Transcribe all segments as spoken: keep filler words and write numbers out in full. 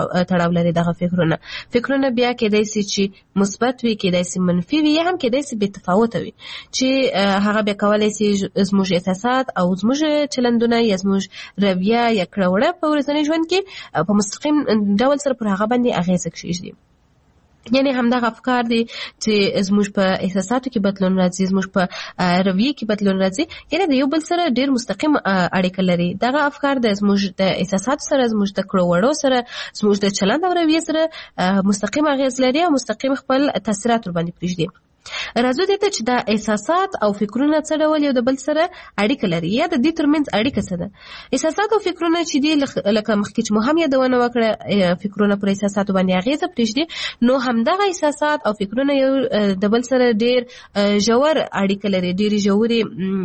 تړاو لري دغه فکرونه. فکرونه بیا کېدای شي چې مثبت وي، کېدای شي منفي وي، یا هم کېدای شي بې تفاوته وي، چې هغه بیا کولی شي زموږ احساسات او زموږ چلندونه یا زموږ رویه یا کړه وړه په ورځني ژوند کې په مستقیم ډول سره پر هغه باندې اغېزه کېږدي. یعنی همدغه افکار دي چې زموږ په احساساتو کې بدلون راځي، زموږ په رویه کې بدلون راځي، یعنی د یو بل سره ډیر مستقیم اړیکه لري. دغه افکار د زموږ د احساساتو سره، زموږ د کړو وړو سره، زموږ د چلند او رویه سره مستقیم اغېز لري او مستقیم خپل تاثیرات ور باندې پرېږدي. راځو دې ته چې دا احساسات او فکرونه څه ډول یو د بل سره اړیکه لري، یا د دې ترمنځ اړیکه څه ده. احساسات او فکرونه چې دي لکه مخکې چې مو هم یادونه وکړه، فکرونه پر احساساتو باندې اغېزه پرېږدي، نو همدغه احساسات او فکرونه یو د بل سره ډېر ژور اړیکه لري، ډېرې ژورې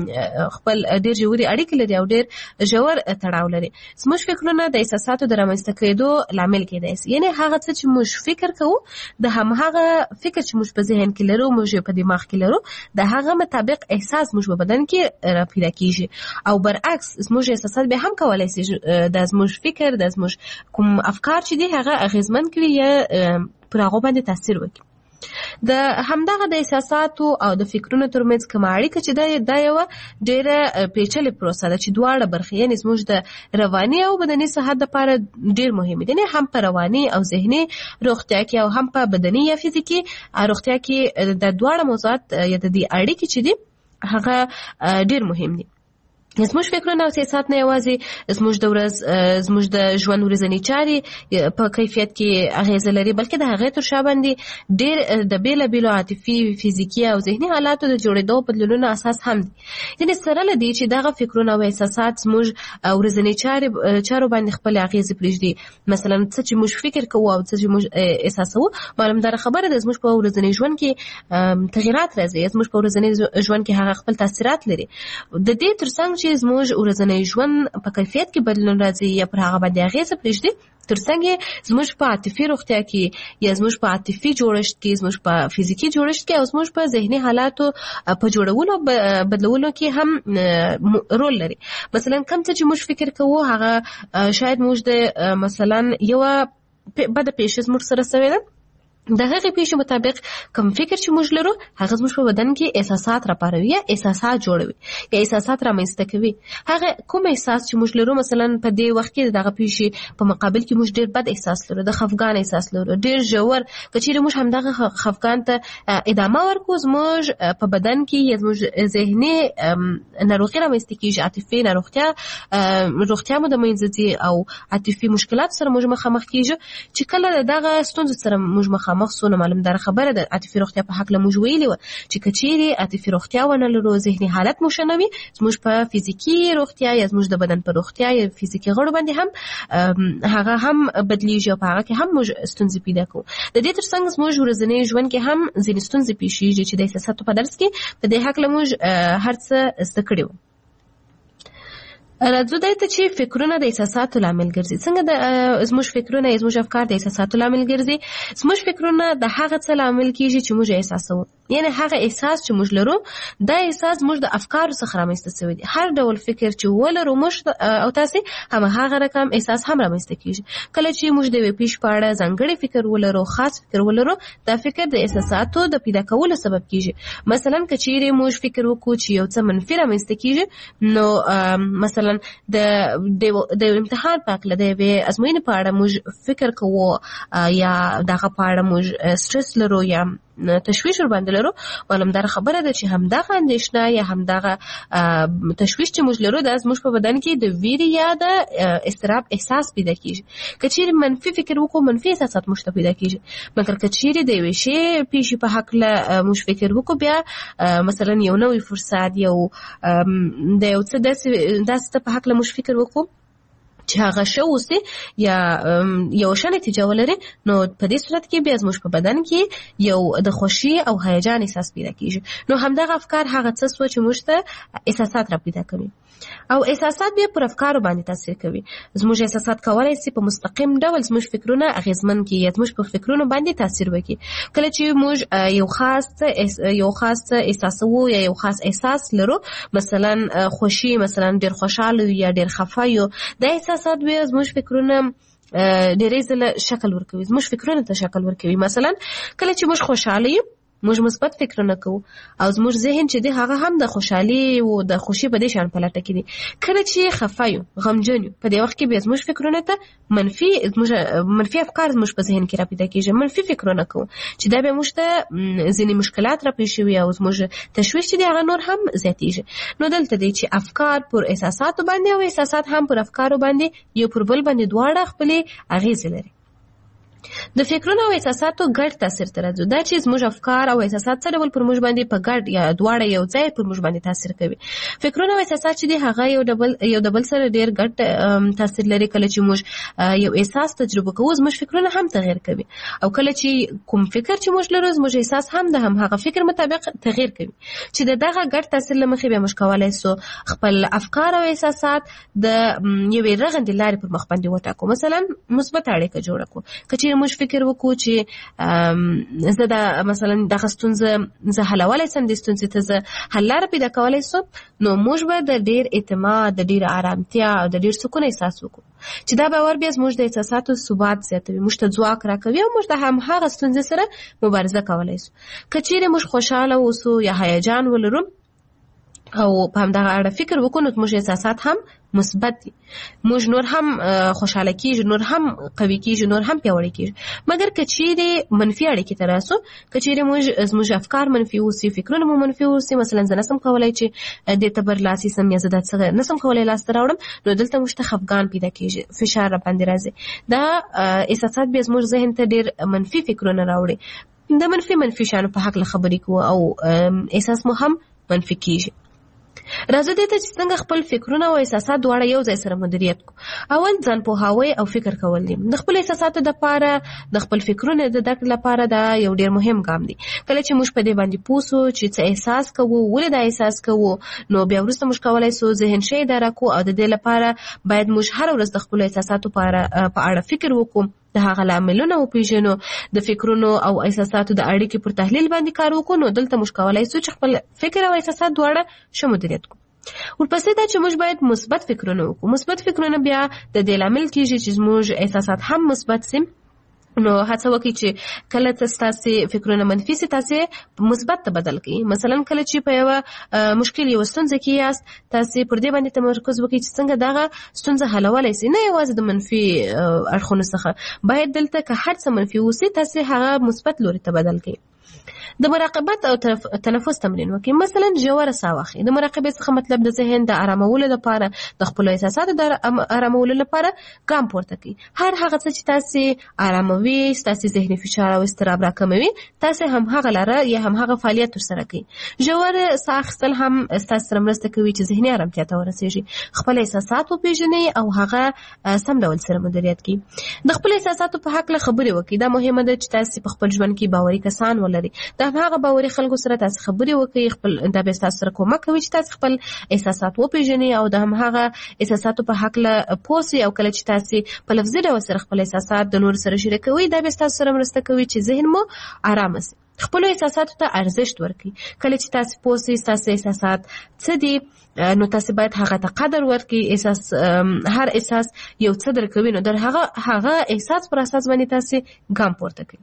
خپل ډېر ژورې اړیکې لري او ډېر ژور تړاو لري. زموږ فکرونه د احساساتو د رامنځته کېدو لامل کېدای شي، یعنی هغه څه چې موږ فکر کوو د همهغه فکر چې موږ په ذهن کې لرو، موږ په دماغ کې لرو، د هغه مطابق احساس موږ په بدن کې را پیدا کیږي، او برعکس زموږ احساسات به هم کولای شي د زموږ فکر، د زموږ کوم افکار چې دي هغه اغیزمن کړي یا پر هغه باندې تاثیر وکړي. د همدغه د احساساتو او د فکرونو ترمنځ کومه اړیکه چې ده دا یوه ډېره پیچلې پروسه ده چې دواړه برخې، یعنې زموږ د رواني او بدني صحت دپاره ډېر مهم دي، هم په رواني او ذهني روغتیا کې او هم په بدني یا فزیکي روغتیا کې د دواړه موضوعات یا د دې اړیکې چې دي هغه ډېر مهم دي. زموږ فکرونه او احساسات نه یوازې زموږ د ورځ زموږ د ژوند ورځني چارې په کیفیت کې اغېزه لري، بلکې د هغې تر شا باندې ډېر د بېلابېلو عاطفي، فزیکي او ذهني حالاتو د جوړېدو بدلونونو اساس هم دي. یعنې سره له دې چې دغه فکرونه او احساسات زموږ ورځني چارې چارو باندې خپلې اغېزې پرېږدي، مثلا څه چې موږ فکر کوو او څه چې موږ احساسوو، معلومداره خبره ده زموږ په ورځني ژوند کې تغیرات راځي، زموږ په ورځني ژوند کې هغه خپل تاثیرات لري. د دې تر څنګ چې زموږ ورځنی ژوند په کیفیت کې بدلون راځي یا پر هغه باندې اغېزه پرېږدي، ترڅنګ زموږ په عاطفي روغتیا کې یا زموږ په عاطفي جوړښت کې، زموږ په فزیکي جوړښت کې او زموږ په ذهني حالاتو په جوړولو بدلولو کې هم رول لري. مثلا کوم څه چې موږ فکر کوو هغه شاید موږ د مثلا یوه بده پیښه زموږ سره شوې ده، د هغې پیښې مطابق کوم فکر چې موږ لرو هغه زموږ په بدن کې احساسات راپاروي یا احساسات جوړوي یا احساسات رامنځته کوي. هغه کوم احساس چې موږ لرو، مثلا په دې وخت کې دغه پیښې په مقابل کې موږ ډېر بد احساس لرو، د خفګان احساس لرو، ډېر ژور، که چیرې موږ همدغه خفګان ته ادامه ورکړو، زموږ په بدن کې یا زموږ ذهني ناروغي رامنځته کېږي، عاطفي ناروغتیا روغتیا مو د منځه ځي او عاطفي مشکلات سره موږ مخامخ کېږو. چې کله دغه ستونزو سره موږ مخامخ سو، نو معلومداره خبره ده عاطفي روغتیا په حق له موږ ویلي وه چې که چیرې عاطفي روغتیا ونه لرو، ذهني حالت مو ښه نه وي، زموږ په فزیکي روغتیا یا زموږ د بدن په روغتیا یا فزیکي غړو باندې هم هغه هم بدلیږي او په هغه کې هم موږ ستونزې پیدا کوو. د دې تر څنګ زموږ ورځني ژوند کې هم ځینې ستونزې پیښیږي چې د احساساتو په درس کې په دې حق له موږ هر څه زده کړي وو. راځو دې ته چې فکرونه د احساساتو لامل ګرځي. څنګه د زموږ فکرونه یا زموږ افکار د احساساتو لامل ګرځي؟ زموږ فکرونه د هغه څه لامل کېږي چې موږ احساسوو، یعنی هغه احساس چې موږ لرو دا احساس موږ د افکارو څخه رامنځته شوی دی. هر ډول فکر چې ولرو موږ او تاسې هماغه رقم احساس هم رامنځته کېږي. کله چې موږ د یوې پیښې په اړه ځانګړی فکر ولرو، خاص فکر ولرو، دا فکر د احساساتو د پیدا کولو سبب کېږي. مثلا که چیرې موږ فکر وکړو چې یو څه منفي رامنځته کېږي، نو مثلا د د امتحان په اړه د یوې ازموینې په اړه موږ فکر کوو یا دغه په اړه موږ سټرس لرو یا تشویش ور باندې لرو، معلومداره خبره ده چې همدغه اندېښنه یا همدغه تشویش چې موږ لرو دا زموږ په بدن کې د ویرې یا د اضطراب احساس پیدا کېږي. که چیرې منفي فکر وکړو، منفي احساسات موږ ته پیدا کېږي. مګر که چیرې د یوې شی پیښې په هکله موږ فکر وکړو، بیا مثلا یو نوی فرصت، یو د یو څه داسې په هکله موږ فکر وکړو چې هغه ښه اوسي یا یو ښه نتیجه ولري، نو په دې صورت کې بیا زموږ په بدن کې یو د خوښي او هیجان احساس پیدا کېږي. نو همدغه افکار هغه څه سوه چې موږ ته احساسات را پیدا کوي، او احساسات بیا پر افکارو باندې تاثیر کوي. زموږ احساسات کولی شي په مستقیم ډول زموږ فکرونه اغېزمن کړي یا زموږ په فکرونو باندې تاثیر وکړي. کله چې موږ یو خاص یو خاص احساسوو یا یو خاص احساس لرو، مثلا خوښي، مثلا ډېر خوشحاله یا ډېر خفه یو، دا احساسات بیا زموږ فکرونه ډېرې ځله شکل ورکوي، زموږ فکرونو ته شکل ورکوي. مثلا کله چې موږ خوشاله یو موږ مثبت فکرونه کوو او زموږ ذهن چې دی هغه هم د خوشحالي او د خوشي په دې شان په لټه کې دی. کله چې خفه یو غمجن یو په دې وخت کې بیا زموږ فکرونه ته منفي زموږ منفي افکار زموږ په ذهن کې را پیدا کېږي، منفي فکرونه کوو چې دا بیا موږ ته ځینې مشکلات را پیښ شوي او زموږ تشویش چې دی هغه نور هم زیاتېږي. نو دلته دی چې افکار پر احساساتو باندې او احساسات هم پر افکارو باندې یو پر بل باندې دواړه خپلې اغېزې لري. د فکرونو او احساساتو ګډ تاثیر ته راځو، دا چې زموږ افکار او احساسات څه ډول پر موږ باندې په ګډ یا دواړه یو ځای پر موږ باندې تاثیر کوي. فکرونه او احساسات چې دي هغه یو ډبل یو ډبل سره ډېر ګډ تاثیر لري. کله چې موږ یو احساس تجربه کوو زموږ فکرونه هم تغیر کوي او کله چې کوم فکر چې موږ لرو زموږ احساس هم د هم هغه فکر مطابق تغیر کوي. چې د دغه ګډ تاثیر له مخې بیا موږ کولی سو خپل افکار او احساسات د یوې رغندې لارې پر مخ باندې وټاکو. مثلا مثبت اړیکه جوړه کړو. که چېرې موږ فکر وکړو چې زه دا مثلا دغه ستونزه زه حلولی سم، دې ستونزې ته زه حل لاره پیدا کولی سم، نو موږ به د ډېر اعتماد، د ډېر ارامتیا او د ډېر سکون احساس وکړو چې دا باور بیا زموږ د احساساتو ثبات زیاتوي، موږ ته ځواک راکوي او موږ د همهغه ستونزې سره مبارزه کولی سو. که چېرې موږ خوشحاله اوسو یا هیجان ولرو او په همدغه اړه فکر وکړو نو موږ احساسات هم مثبت دي، موږ نور هم خوشحاله کیږو، نور هم قوي کیږو، نور هم پیاوړي کیږو. مګر که چیرې منفي اړیکې ته راسو، که چیرې موږ زموږ افکار منفي اوسي، فکرونه مو منفي اوسي، مثلا زه نسم کولی چې دې ته برلاسي سم یا زه دا څه نسم کولی لاسته راوړم، نو دلته موږ ته خفګان پیدا کیږي، فشار را باندې راځي. دا احساسات بیا زموږ ذهن ته ډېر منفي فکرونه راوړي، د منفي منفي شیانو په هکله خبرې کوو او احساس مو هم منفي کیږي. راځو دې ته چې څنګه خپل فکرونه او احساسات دواړه یو ځای سره مدیریت کړو. اول ځان پوهاوی او فکر کول دي. د خپل احساساتو لپاره، د خپل فکرونو د درک لپاره دا یو ډېر مهم ګام دی. کله چې موږ په دې باندې پوه سو چې څه احساس کوو، ولې دا احساس کوو، نو بیا وروسته موږ کولی سو ذهن ښه اداره کړو او د دې لپاره باید موږ هره ورځ د خپلو احساساتو په اړه فکر وکړو، د هغه لاملونه وپېژنو، د فکرونو او احساساتو د اړیکې پر تحلیل باندې کار وکړو. نو دلته موږ کولی سو چې خپل فکر او احساسات دواړه ښه مدیریت کړو. ورپسې دا چې موږ باید مثبت فکرونه وکړو. مثبت فکرونه بیا د دې لامل کېږي چې زموږ احساسات هم مثبت سي. نو هڅه وکړئ چې کله ستاسې فکرونه منفي سي تاسې مثبت ته بدل کړئ. مثلا کله چې په یوه مشکل یوه ستونزه کې یاست، تاسې پر دې باندې تمرکز وکړئ چې څنګه دغه ستونزه حلولی سي، نه یوازې د منفي اړخونو څخه. باید دلته که هر څه منفي اوسي تاسې هغه مثبت لوري ته بدل کړئ. د مراقبت او تنفس تمرین وکړئ. مثلا ژوره ساه واخلئ. د مراقبې څخه مطلب د ذهن د ارامولو لپاره، د خپلو احساساتو د ارامولو لپاره ګام پورته کړئ. هر هغه څه چې تاسې اراموي، ستاسې ذهني فشار او اضطراب راکموي، تاسې هم هغه لاره یا هم هغه فعالیت ترسره کړئ. ژوره ساه اخیستل هم ستاسې سره مرسته کوي چې ذهني ارامتیا ته ورسېږي. خپل احساسات وپېژنئ او هغه سم ډول سره مدیریت کړئ. د خپل احساساتو په هکله خبرې وکړئ. دا مهمه ده چې تاسې په خپل ژوند کې باوري کسان ولرئ. د هغه باوري خلکو سره تاسې خبرې وکړئ. خپل دا به ستاسو سره کومک کوي چې تاسې خپل احساسات وپېژنئ او د همهغه احساساتو په هکله پوه سئ. او کله چې تاسې په لفظي ډول سره خپل احساسات د نورو سره شریکوئ، دا به ستاسو سره مرسته کوي چې ذهن مو ارامه سي. خپلو احساساتو ته ارزښت ورکړئ. کله چې تاسې پوه سئ ستاسې احساسات څه دي، نو تاسې باید هغه ته قدر ورکړئ. احساس هر احساس یو څه درکوي، نو در هغه هغه احساس پر اساس باندې تاسې ګام پورته کړئ.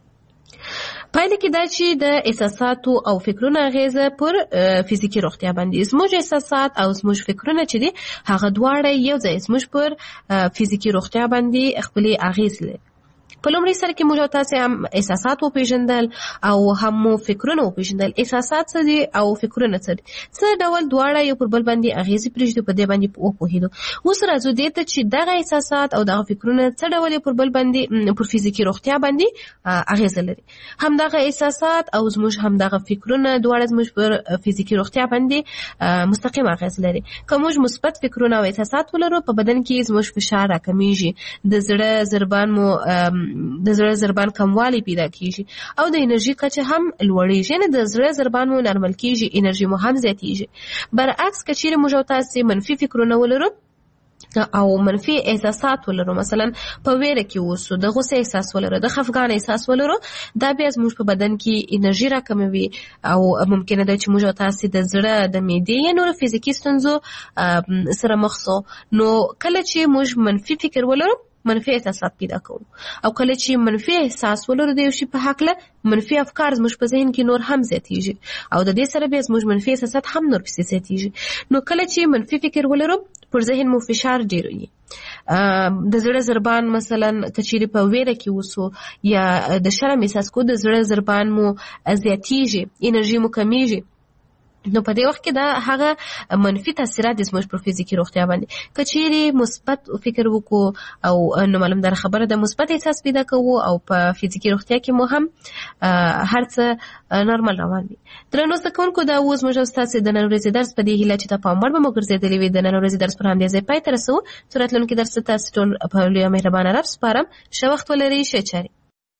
پایله کې دا چې د احساساتو او فکرونو اغیزه پر فزیکي روغتیا باندې، زموږ احساسات او زموږ فکرونه چې دي هغه دواړه یو ځای زموږ پر فزیکي روغتیا باندې خپلې اغیز لري. په لومړي سر کې موږ تاسې هم احساسات وپېژندل او هم مو فکرونه وپېژندل. احساسات څه دي او فکرونه څه دي، څه ډول دواړه یو پر بل باندې اغیزې پرېږدي، په دې باندې وپوهېدو. اوس راځو دې ته چې دغه احساسات او دغه فکرونه څه ډول یو پر بل باندې پر فزیکي روغتیا باندې اغیزه لري. همدغه احساسات او زموږ همدغه فکرونه دواړه زموږ پر فزیکي روغتیا باندې مستقیم اغیز لري. که موږ مثبت فکرونه او احساسات ولرو، په بدن کې زموږ فشار راکمیږي، د زړه ضربان مو د زړه ضربان کموالی پیدا کیږي او د انرژي کچه هم لوړیږي، یعنې د زړه ضربان مو نرمل کیږي، انرژي مو هم زیاتیږي. برعکس که چیرې موږ تاسې منفي فکرونه ولرو او منفي احساسات ولرو، مثلا په ویره کې اوسو، د غوسه احساس ولرو، د خفګان احساس ولرو، دا بیا زموږ په بدن کې انرژي راکموي او ممکنه ده چې موږ تاسې د زړه، د معدې یا نورو فزیکي ستونزو سره مخ سو. نو کله چې موږ منفي فکر ولرو، منفي احساسات پیدا کوو او کله چې منفي احساس ولرو د یو شي په هکله منفي افکار زموږ په ذهن کې نور هم زیاتیږي او د دې سره بیا زموږ منفي احساسات هم نور پسې زیاتیږي. نو کله چې منفي فکر ولرو پر ذهن مو فشار ډیر وي، د زړه ضربان مثلا کچېرې په ویره کې وسو یا د شرم احساس کو د زړه ضربان مو زیاتیږي، انرژي مو کمیږي، نو په دې وخت کې دا هغه منفي تاثیرات زموږ پر فزیکي روغتیا باندې. کچېرې مثبت فکر وکړو او نو معلوم در خبره د مثبت احساس پیدا کوو او په فزیکي روغتیا کې مو هم هر څه نورمال روان وي. درنو زده کوونکو، دا اوس موږ ستاسو د نن ورځې درس په دې هیله چې ته په امر به مو ګرځېدلې وي د نن ورځې درس پر همدې ځای پای ته رسوو. چې راتلونکي درس ته تاسو ټول په لویه مهربانه رب سپارم. ښه وخت ولرئ، ښه چارې.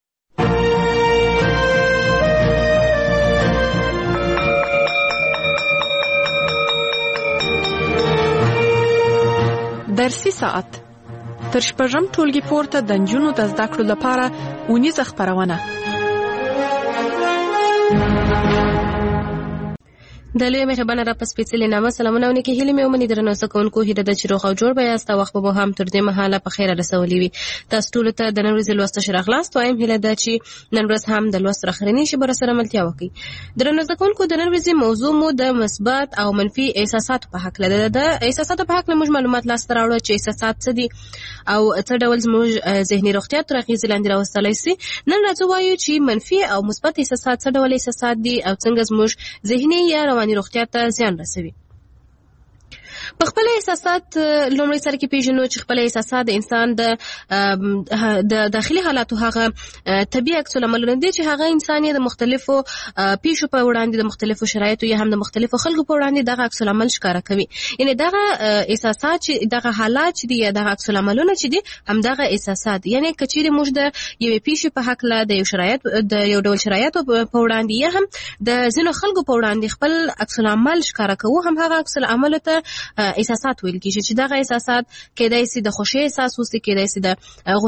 درسي ساعت تر شپږم ټولګي پورته د نجونو د زده کړو لپاره اونیزه خپرونه. د لوی مهربانه را په سپېڅلې نامه سلامونه او نیکې هیلې مې ومني. درنو زده کوونکو، هیله ده چې روغ او جوړ به یاست او وخت به مو هم تر دې مهاله په خیره رسولی وي. تاسو ټولو ته د نن ورځې لوست ښه راغلاست. وایم هیله ده چې نن ورځ هم د لوست راخرنۍ شی به سره ملتیا وکړي. درنو زده کوونکو، د نن ورځې موضوع مو د مثبت او منفي احساساتو په حق لده. د احساساتو په حق موږ معلومات لاسته راوړو چې احساسات څه دي او څه ډول زموږ ذهني روغتیا تر اغېزې لاندې راوستلی سي. نن راځو وایو چې منفي او مثبت احساسات څه ډول احساسات دي او څنګه زموږ ذهني یا رواني روغتیا ته زیان رسوي. په خپل احساسات لومړی سره کې پیژنو چې خپل احساسات د انسان د د داخلي حالاتو هغه طبيعي عکس العملونه دي چې هغه انسان یې د مختلفو پیښو په وړاندې د مختلفو شرایطو یا هم د مختلفو خلکو په وړاندې دغه عکس العمل ښکاره کوي. یعنی دغه احساسات چې دغه حالات چې دي یا دغه عکس العملونه چې دي هم دغه احساسات، یعنی کچېرې موږ د یوې پیښې په حق له د یو شرایط د یو ډول شرایطو په وړاندې یا هم د ځینو خلکو په وړاندې خپل عکس العمل ښکاره کوو، هم هغه عکس العمل ته احساسات ویل کیږي چې دغه احساسات کېدای شي د خوښۍ احساس وسي، کېدای شي د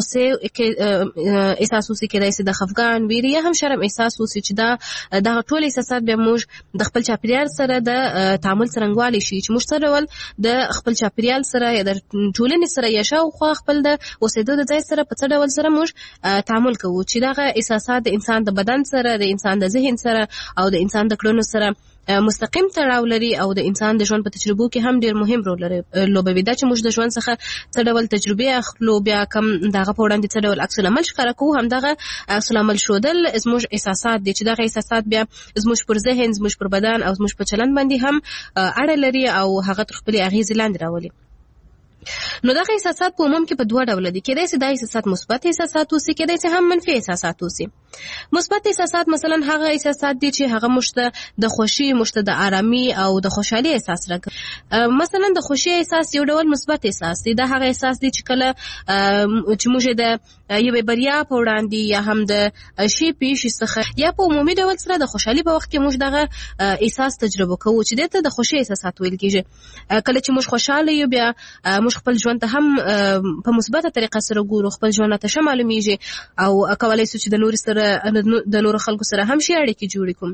غصې احساس وسي، کېدای شي د خفګان، ویرې یا هم شرم احساس وسي چې دا دغه ټول احساسات بیا موږ د خپل چاپیریال سره د تعامل څرنګوالی شي چې موږ څه ډول د خپل چاپیریال سره یا د ټولنې سره یا شاوخوا خپل د اوسېدو د ځای سره په څه ډول سره موږ تعامل کوو چې دغه احساسات د انسان د بدن سره، د انسان د ذهن سره او د انسان د کړنو سره مستقیم تړاو لري او د انسان د ژوند په تجربو کې هم ډیر مهم رول لوبوي. دا چې موږ د ژوند څخه څه ډول تجربه اخلو، بیا کوم دغه په وړاندې څه ډول عکس العمل ښکاره کوو، هم دغه عکس العمل ښودل زموږ احساسات دي چې دغه احساسات بیا زموږ پر ذهن، زموږ پر بدن او زموږ په چلند باندې هم اړه لري او هغه تر خپلې اغېزې لاندې راولي. نو دغه احساسات په عموم کې په دوه ډول دي. کېدای شي دا احساسات مثبت احساسات اوسي، کېدای شي هم منفي احساسات اوسي. مثبت احساسات مثلا هغه احساسات دي چې هغه مشته د خوشي، مشته د آرامي او د خوشحالي احساس راکوي. مثلا د خوشي احساس یو ډول مثبت احساس دی. دا هغه احساس دی چې کله چې موږ د یوې بریا په وړاندې یا هم د شي پیښې څخه یا په عمومي ډول سره د خوشحالي په وخت کې موږ دغه احساس تجربه کوو چې دته د خوشي احساسات ویل کېږي. کله چې موږ خوشاله یو، بیا موږ خپل ژوند ته هم په مثبته طریقه سره ګورو، خپل ژوند ته ښه معلومیږي او کولی شو چې د نورو سره د نورو خلکو سره هم ښې اړیکې جوړې کړو.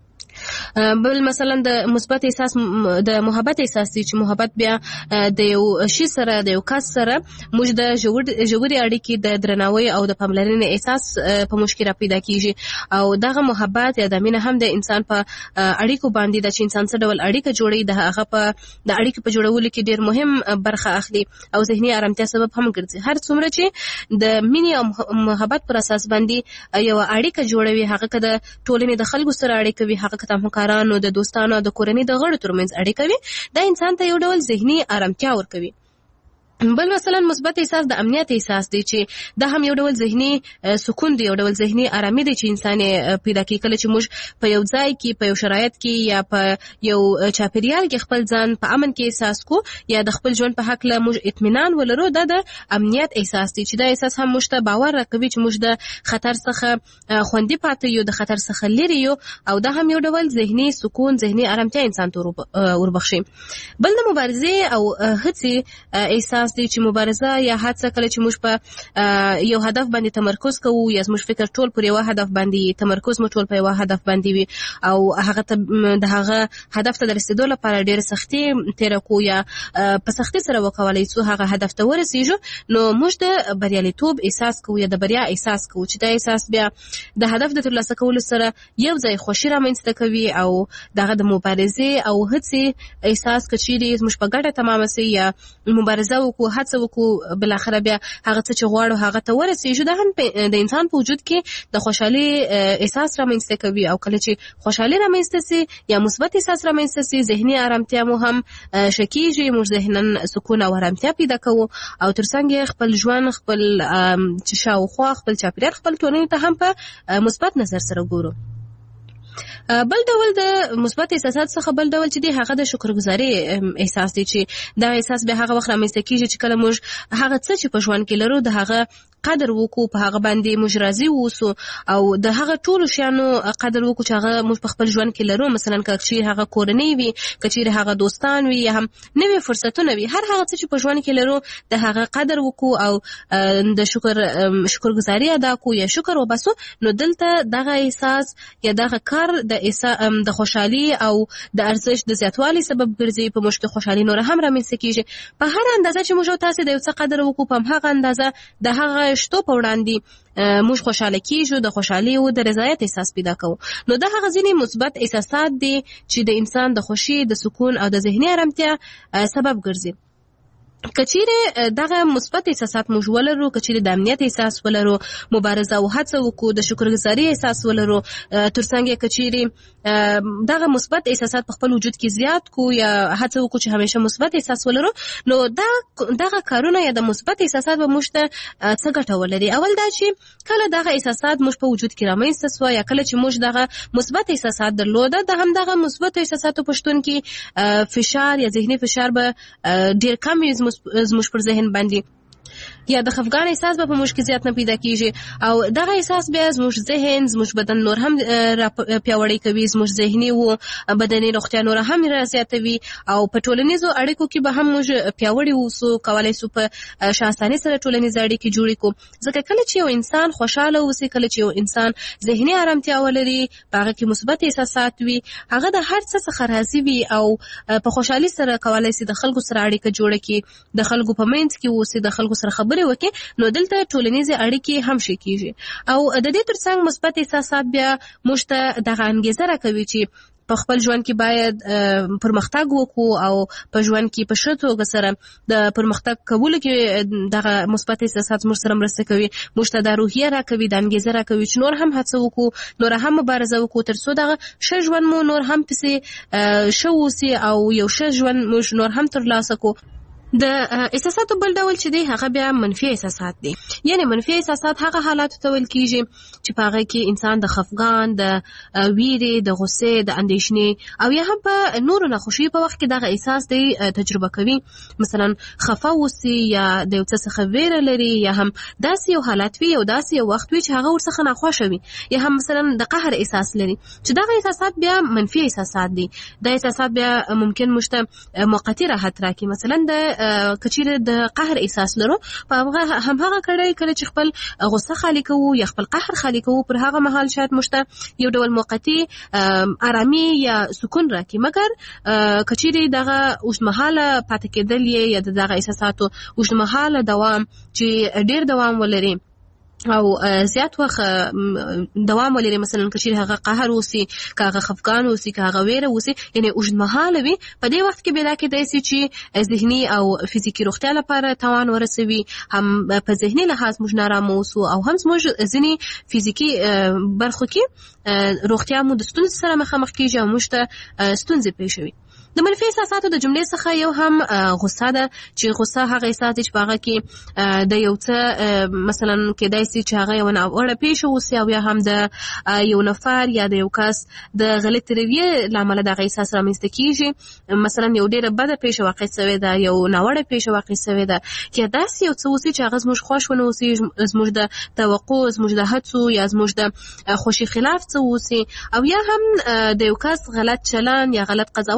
بل مثلا د مثبت احساس د محبت احساس دی چې محبت بیا د یو شي سره، د یو کس سره موږ د ژورې اړیکې د درناوي او د پاملرنې احساس په موږ کې را پیدا کیږي او دغه محبت یا د مینه هم د انسان په اړیکو باندې د چې انسان څه ډول اړیکه جوړوي د هغه په د اړیکې په جوړولو کې ډیر مهم برخه اخلي او ذهني آرامتیا سبب هم ګرځي. هر څومره چې د مینې او محبت پر اساس باندې یو اړیکه جوړوي، هغه که د ټولنې د خلکو سره اړیکه وي، هغه د همکارانو، د دوستانو، د کورنۍ د غړو ترمنځ اړیکه وي، دا انسان ته یو ډول ذهني آرامتیا ورکوي. بل مثلا مثبت احساس د امنیت احساس دی چې دا هم یو ډول ذهني سکون دی، یو ډول ذهني آرامي دی چې انسان پیدا کوي کله چې موږ په یو ځای کې، په یو شرایط کې یا په یو چاپیریال کې خپل ځان په امن کې احساس کو یا د خپل ژوند په حق له موږ اطمینان ولرو. دا د امنیت احساس دی چې دا احساس هم موږ ته باور راکوي چې موږ د خطر څخه خوندي پاتې یو، د خطر څخه لرې یو او دا هم یو ډول ذهني سکون، ذهني آرامتیا انسان ته وربخښي. بل د مبارزې او هڅې احساس احساس دی چې مبارزه یا هڅه کله چې موږ په یو هدف باندې تمرکز کوو یا زموږ فکر ټول پر یو هدف باندې تمرکز مو ټول په یو هدف باندې وي او هغه ته د هغه هدف ته رسیدو لپاره ډېر سختي تیر کو یا په سختي سره وکولای څو هغه هدف ته ورسیږو نو موږ د بریالیتوب احساس کوو یا د بریا احساس کوو چې دا احساس بیا د هدف د ترلاسه کولو سره یو ځای خوشي رامنځته کوي او دغه د مبارزې او هڅې احساس کچيري زموږ په ګټه تمامه سي یا مبارزه وکړو هڅه وکړو بل اخر بیا هغه څه چې غواړو هغه ته ورسیږو دا هم د انسان په وجود کې د خوشحالي احساس رامنځته کوي او کله چې خوشحالي رامنځته سي یا مثبت احساس رامنځته سي ذهني آرامتیا مو هم شکیږي موږ ذهنن سکون او آرامتیا پیدا کوو او ترڅنګ خپل ژوند خپل چې شاوخوا خپل چاپیریال خپل ټولنې ته هم په مثبت نظر سره ګورو. بل ډول د مثبت احساسات څخه بل ډول چې دی هغه د شکرګزاري احساس دی چې دا احساس به هغه وخت رامنځته کیږي چې کله موږ هغه څه چې په ژوند کې لرو د هغه قدر وکړو په هغه باندې موږ راضي اوسو او د هغه ټولو شیانو قدر وکړو چې هغه موږ په خپل ژوند کې لرو مثلا کچې هغه کورنۍ وي کچې هغه دوستان وي یا هم نوې فرصتونه وي هر هغه څه چې په ژوند کې لرو د هغه قدر وکړو او د شکر شکرګزاري ادا کوو یا شکر وباسو نو دلته دغه احساس یا دغه کار د د خوشحالي او د ارزښت د زیاتوالي سبب ګرځي په موږ کې خوشحالي نور هم رامنځته کیږي په هر اندازه چې موږ تاسو د یو څه قدر وکړو په هغه اندازه د هغه شتو په وړاندې موږ خوشاله کیږو د خوشحالي او د رضایت احساس پیدا کوو نو دا هغه ځینې مثبت احساسات دي چې د انسان د خوشي د سکون او د ذهني آرامتیا سبب ګرځي. کچیره دغه مثبت احساسات موږ ولرو کچیره د امنیت احساس ولرو مبارزه او هڅه وکړو د شکرګزاري احساس ولرو ترڅنګ کچیره دغه مثبت احساسات په خپل وجود کې زیات کو یا هڅه وکړو چې همیشه مثبت احساس ولرو نو دا دغه کارونه یا د مثبت احساسات به موږ ته څه ګټه ولري. اول دا چې کله دغه احساسات موږ په وجود کې رامنځته سو یا کله چې موږ دغه مثبت احساسات درلوده د هم دغه مثبت احساساتو پښتون کې فشار یا ذهني فشار به ډیر کم وي زموږ پر ذهن باندې یا د خفګان احساس به په موږ کې زیات نه پیدا کیږي او دغه احساس بیا زموږ ذهن زموږ بدن نور هم پیاوړی کوي زموږ ذهني او بدني روغتیا نور هم زیاتوي او په ټولنیزو اړیکو کې به هم موږ پیاوړي اوسو کولای شو په شاساني سره ټولنیز اړیکې جوړې کړو ځکه کله چې یو انسان خوشاله اوسي کله چې یو انسان ذهني آرامتیا ولري هغه کې مثبت احساسات وي هغه د هر څه څخه راضي وي او په خوشحالي سره کولای شي د خلکو سره اړیکه جوړه کړي د خلکو په منځ کې اوسي د خلکو سره خبرې وکړي نو دلته ټولنیزې اړیکې هم شي کیږي او د دې ترڅنګ مثبت احساسات بیا موږ ته دغه انګیزه راکوي چې په خپل ژوند کې باید پرمختګ وکړو او په ژوند کې په ښه توګه سره د پرمختګ کولو کې دغه مثبت احساسات موږ سره مرسته کوي موږ ته د روحیه راکوي د انګیزه راکوي چې نور هم هڅه وکړو نور هم مبارزه وکړو تر څو دغه ښه ژوند مو نور هم پسې ښه اوسي او یو ښه ژوند موږ نور هم ترلاسه کړو. د احساساتو بل ډول چې دی هغه بیا منفي احساسات دي یعنی منفي احساسات هغه حالات ته ویل کیږي چې په هغه کې انسان د خفګان د ویرې د غصې د اندېښنې او یا هم په نورو ناخوشي په وخت کې دغه احساس دی تجربه کوي مثلا خفه اوسي یا د یو څه څخه ویره لري یا هم داسې یو حالت وي او داسې یو وخت وي چې هغه ورڅخه ناخوښه وي یا هم مثلا د قهر احساس لري چې دغه احساسات بیا منفي احساسات دي د احساسات بیا ممکن مشته موقتی راحت راکړي مثلا د کچیره د قهر احساس لرو په هغه هم هغه کړي کله چې خپل غصه خالي کوو یا خپل قهر خالي کوو پر هغه مهال شاید مشته یو ډول موقتی آرامي یا سکون راکړي مګر کچیره دغه اوسمهاله پاتې کېدل یا دغه احساساتو اوسمهاله دوام چې ډیر دوام ولري او زیات وخت دوام ولري مثلا کچیر هغه قهر اوسي کاغه خفقان اوسي کاغه ویره اوسي یعنی اوږدمهاله وي په دې وخت کې بلا کې داسي چې ذهني او فزیکی روغتیا لپاره توان ورسوي هم په ذهني لحاظ موږ نارامه اوسو او هم موږ ځینی فزیکی برخو کې روغتیا مو د ستونزې سره مخامخ کیږي او موږ ته ستونزې پیښ شي. د منفي احساساتو د جملې څخه یو هم غصه ده چې غصه هغه احساس چې په هغه کې د یو څه مثلا کېدای شي چې هغه یو ناوړه پیښه وشي او یا هم د یو نفر یا د یو کس د غلط رویې لامل دغه احساس رامنځته کیږي مثلا یو ډیره بده پیښه واقع شوې ده یو ناوړه پیښه واقع شوې ده چې داسې یو څه وشي چې هغه زموږ خوښ ونه وشي زموږ د توقع زموږ د هڅو یا زموږ د خوشي خلاف څه وشي او یا هم د یو کس غلط چلن یا غلط قضاوت په حق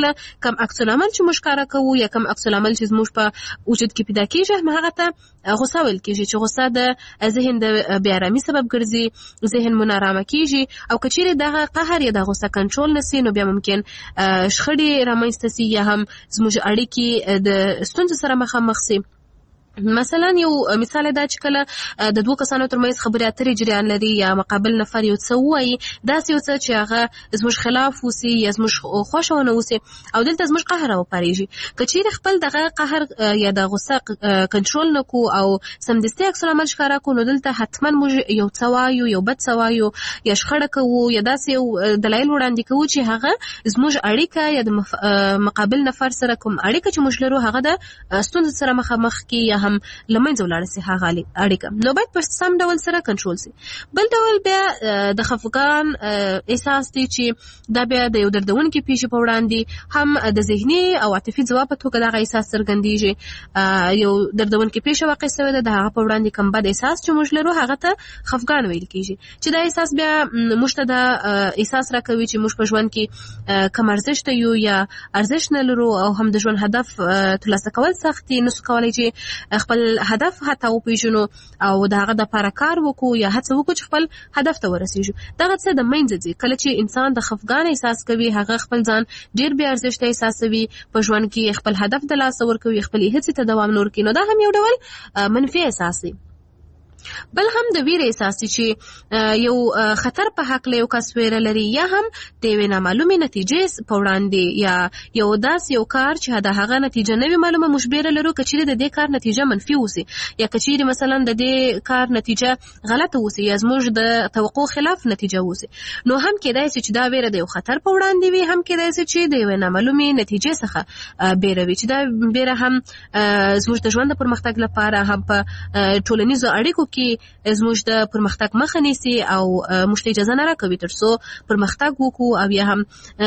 هکله کم عکس العمل چې موږ ښکاره کوو یا کم عکس العمل چې زموږ په وجود کې پیدا کېږي هم هغه ته غوسه ویل کېږي چې غوسه د ذهن د بې ارامي سبب ګرځي، ذهن مو نارامه کېږي او که چیرې دغه قهر یا د غوسه کنټرول نسي نو بیا ممکن شخړې رامنځته سي یا هم زموږ اړیکې د ستونزو سره مخامخ سي. مثلا یو مثال دا چې کله د دوه کسانو ترمنځ خبرې اترې جریان لري یا مقابل نفر یو څه وایي، داسې یو څه چې هغه زموږ خلاف وسي یا زموږ خوښه ونه وسي او دلته زموږ قهر راوپارېږي. که چیرې خپل دغه قهر یا د غوسه کنټرول نه کړو او سمدستي عکس العمل ښکاره کړو نو دلته حتما موږ یو څه وایو، یو بد څه وایو یا شخړه کوو یا داسې یو دلایل وړاندې کوو چې هغه زموږ اړیکه یا د مقابل نفر سره کوم اړیکه چې موږ لرو هغه د ستونزو سره مخامخ کړي یا هم لمنځه ولاړه سي هغه اړیکه، نو باید په سم ډول سره کنټرول سي. بل ډول بیا د خفګان احساس دی چې دا بیا د یو دردونکي پیښې په وړاندې هم د ذهني او عاطفي ځواب په توګه دغه احساس څرګندېږي. یو دردونکي پیښه واقع شوې ده د هغه په وړاندې کوم بد احساس چې موږ لرو هغه ته خفګان ویل کېږي چې دا احساس بیا موږ ته د احساس راکوي چې موږ په ژوند کې کم ارزښت یو یا ارزښت نه لرو او هم د ژوند هدف ترلاسه کول سخت دي، نسو کولی چې خپل هدف حتی وپیژنو او د هغه دپاره کار وکړو یا هڅه وکړو چې خپل هدف ته ورسېږو. دغه څه د منځه ځي. کله چې انسان د خفګان احساس کوي هغه خپل ځان ډېر بې ارزښته احساسوي، په ژوند کې خپل هدف د لاسه ورکوي، خپلې هڅې ته دوام نه ورکوي، نو دا هم یو ډول منفي احساس دی. بل هم د ویرې احساس چې یو خطر په حق یو کس ویره لري یا هم د یوې نامعلومې نتیجې په وړاندې یا یو داس یو کار چې د هغه نتیجه نه وي معلومه موږ بیره لرو، که چیرې د دې کار نتیجه منفي وسي یا که چیرې مثلا د دې کار نتیجه غلطه وسي یا زموږ د توقع خلاف نتیجه وسي، نو هم کېدای شي چې دا ویره د یو خطر په وړاندې وي، هم کېدای شي چې د یوې نامعلومې نتیجې څخه بیره وي چې دا بیره هم زموږ د ژوند د پرمختګ لپاره هم په ټولنیزو اړیکو کې زموږ د پرمختګ مخه نیسي او موږ ته اجازه نه راکوي تر څو پرمختګ وکړو او یا هم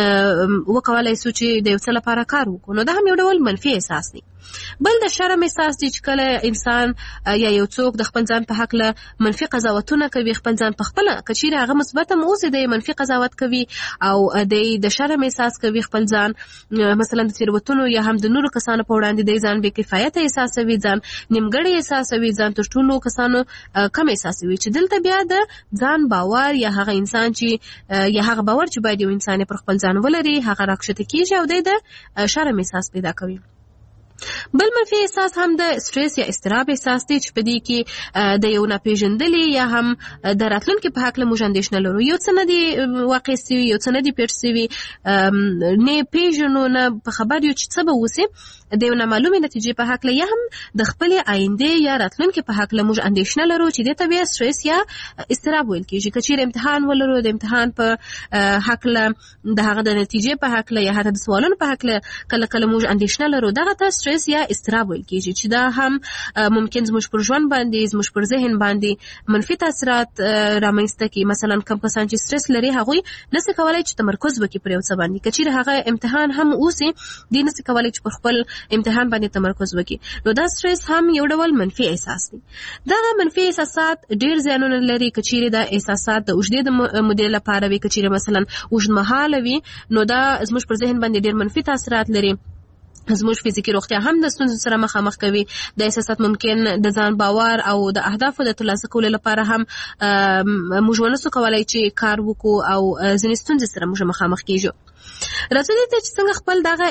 وکولای شو چې د یو څه لپاره کار وکړو، نو دا هم یو ډول منفي احساس دی. بل د شرم احساس دی چې کله انسان یا یو څوک د خپل ځان په حق له منفي قضاوتونه کوي، خپل ځان په خپله که چیرې هغه مثبت هم اوسي د منفي قضاوت کوي او د شرم احساس کوي خپل ځان مثلا د تېروتنو یا هم د نورو کسانو په وړاندې د ځان بې کفایته احساسوي، ځان نیمګړی احساسوي، ځان تر ټولو کسانو کم احساسوي، چې دلته بیا د ځان باور یا هغه انسان چې یا هغه باور چې باید یو انسان پر خپل ځان ولري هغه راکښته کېږي او دی د شرم احساس پیدا کوي. بل منفي احساس هم د سټریس یا اضطراب احساس دی چې په دې کې د یو ناپېژندلي یا هم د راتلونکي په هکله موږ اندېښنه لرو، یو څه نه دي واقع سوي، یو څه نه دي پېښ سوي، نه پېژنو، نه په خبر یو چې څه به وسي، د یو نامعلومې نتیجې په هکله یا هم د خپلې آیندې یا راتلونکي په هکله موږ اندېښنه لرو چې دې ته بیا سټریس یا اضطراب ویل کېږي. که چیرې امتحان ولرو د امتحان په هکله د هغه د نتیجې په هکله یا حتی د سوالونو په هکله کله کله موږ اندېښنه لرو، دغه ته سټریس یا اضطراب ویل کېږي چې دا هم ممکن زموږ پر ژوند باندې زموږ پر ذهن باندې منفي تاثیرات رامنځته کړي. مثلا کوم کسان چې سټریس لري هغوی نسي کولی چې تمرکز وکړي پر یو څه باندې، که چیرې هغه امتحان هم اوسي دی نسي کولی چې پر خپل امتحان باندې تمرکز وکړي، نو دا سټریس هم یو ډول منفي احساس دی. دغه منفي احساسات ډېر زیانونه لري، که چیرې دا احساسات د اوږدې مودې لپاره وي، که چیرې مثلا اوږدمهاله وي نو دا زموږ پر ذهن باندې ډېر منفي تاثیرات لري، زموږ فزیکي روغتیا هم د ستونزو سره مخامخ کوي. د احساسات ممکن د ځان باور او د اهدافو د ترلاسه کولو لپاره هم موږ ونسو کولی چې کار وکړو او ځینې ستونزې سره موږ مخامخ کېږو. راځو دې ته چې څنګه خپل دغه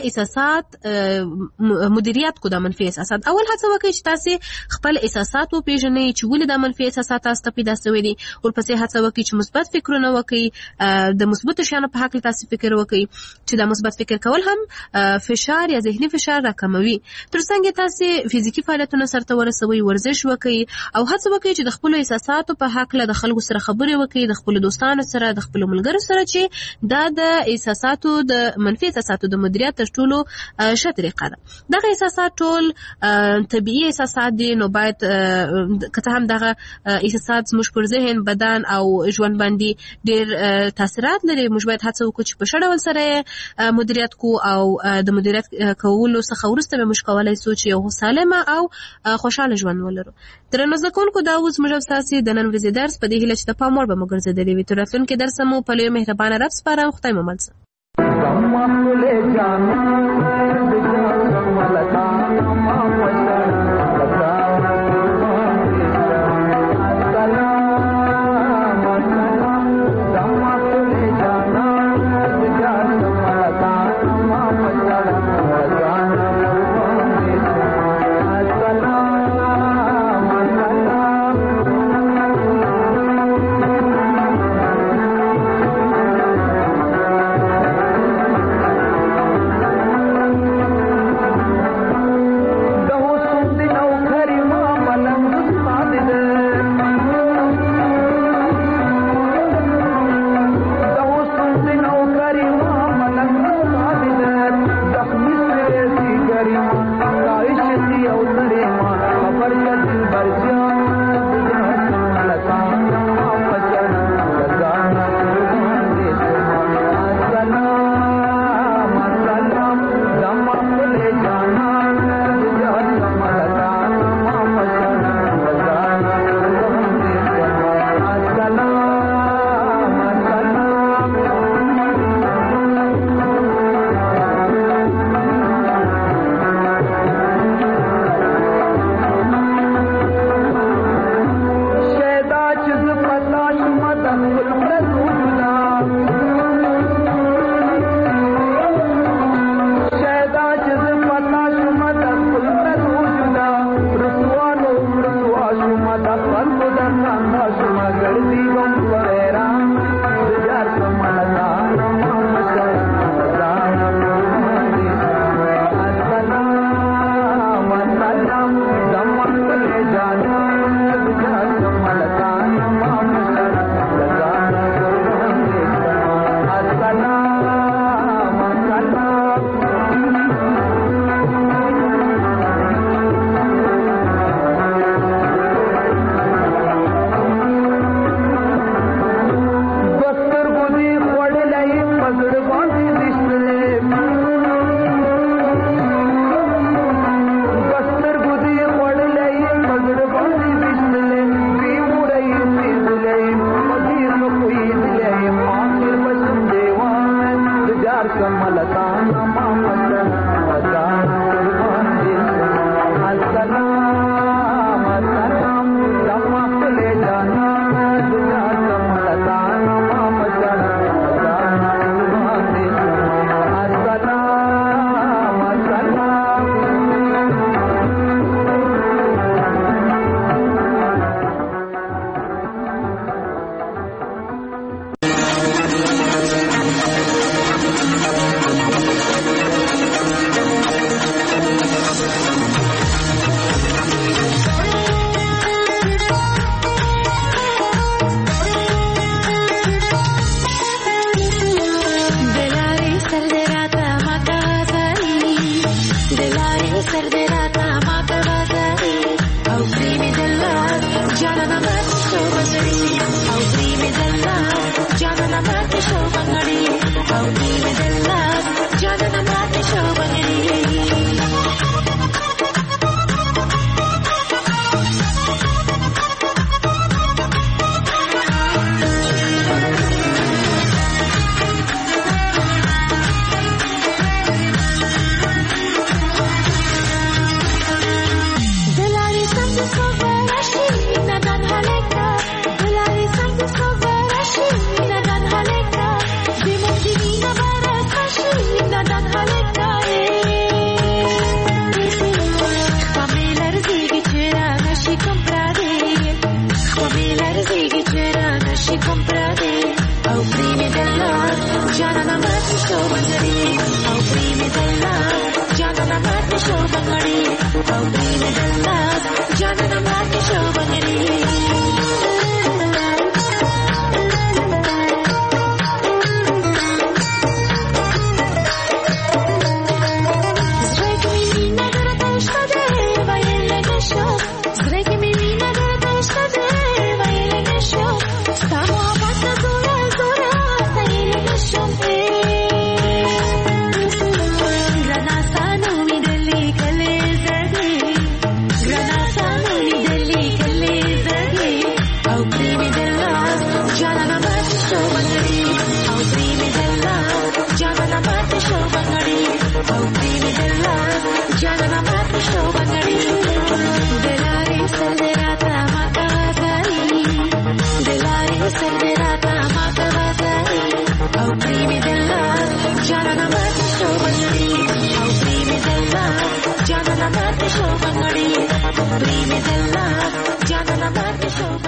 احساسات مدیریت کو د منفي احساسات. اول هڅه وکړئ چې تاسې خپل احساسات وپېژنئ چې ولې دا منفي احساسات تاسو ته پیدا شوي دي. ورپسې هڅه وکړئ چې مثبت فکرونه وکړئ، د مثبتو شیانو په هکله تاسې فکر وکړئ چې دا مثبت فکر کول هم فشار یا ذهني فشار راکموي. ترڅنګ تاسې فزیکي فعالیتونه سرته ورسوئ، ورزش وکړئ او هڅه وکړئ چې د خپلو احساساتو په هکله د خلکو سره خبرې وکړئ، د خپلو دوستانو سره، د خپلو ملګرو سره، چې دا د احساساتو د منفي احساساتو د مدیریت تر ټولو ښه طریقه ده. دغه احساسات ټول طبیعي احساسات دي، نو باید که څه هم دغه احساسات زموږ پر ذهن، بدن او ژوند باندې ډېر تاثیرات لري، موږ باید هڅه وکړو چې په ښه ډول سره یې مدیریت کړو او د مدیریت کولو څخه وروسته به موږ کولی شو چې یو سالمه او خوشحاله ژوند ولرو. درنو زده کوونکو، دا اوس موږ او ستاسې د نن ورځې درس په دې هیله چې د پام وړ به مو ګرځېدلی وي. تر راتلونکي درسه مو په لوی مهربانه رب سپارم. خدای مو مل شه. Jana na mati show bangari, au primi della, Jana na mati show او پریمدل جانانا ماته شو بنګړي دلاري سندراتا ماته وځي دلاري سندراتا ماته وځي او پریمدل جانانا ماته شو بنګړي او پریمدل جانانا ماته شو بنګړي پریمدل جانانا ماته شو